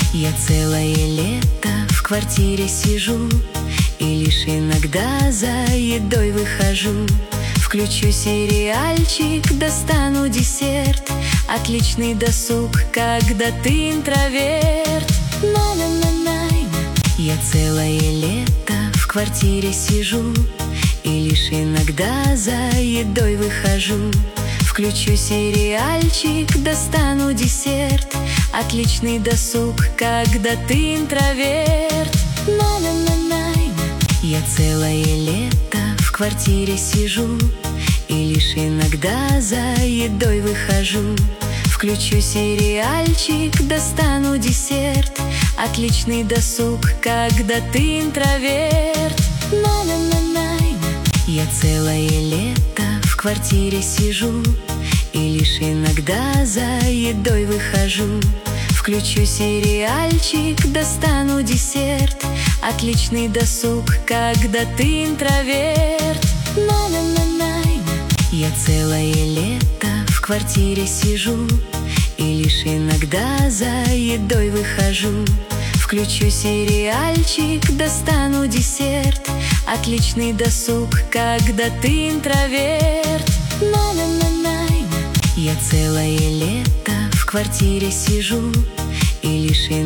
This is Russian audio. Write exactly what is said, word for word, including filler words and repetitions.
Я целое лето в квартире сижу и лишь иногда за едой выхожу. Включу сериальчик, достану десерт. Отличный досуг, когда ты интроверт. На-на-на-най. Я целое лето в квартире сижу и лишь иногда за едой выхожу. Включу сериальчик, достану десерт. Отличный досуг, когда ты интроверт. На-на-на-най. Я целое лето в квартире сижу и лишь иногда за едой выхожу. Включу сериальчик, достану десерт. Отличный досуг, когда ты интроверт. На-на-на-най. Я целое лето в квартире сижу и лишь иногда за едой выхожу. Включу сериальчик, достану десерт. Отличный досуг, когда ты интроверт. На-на-на-най. Я целое лето в квартире сижу и лишь иногда за едой выхожу. Включу сериальчик, достану десерт. Отличный досуг, когда ты интроверт. На-на-на-най. Я целое лето в квартире сижу и лишь иногда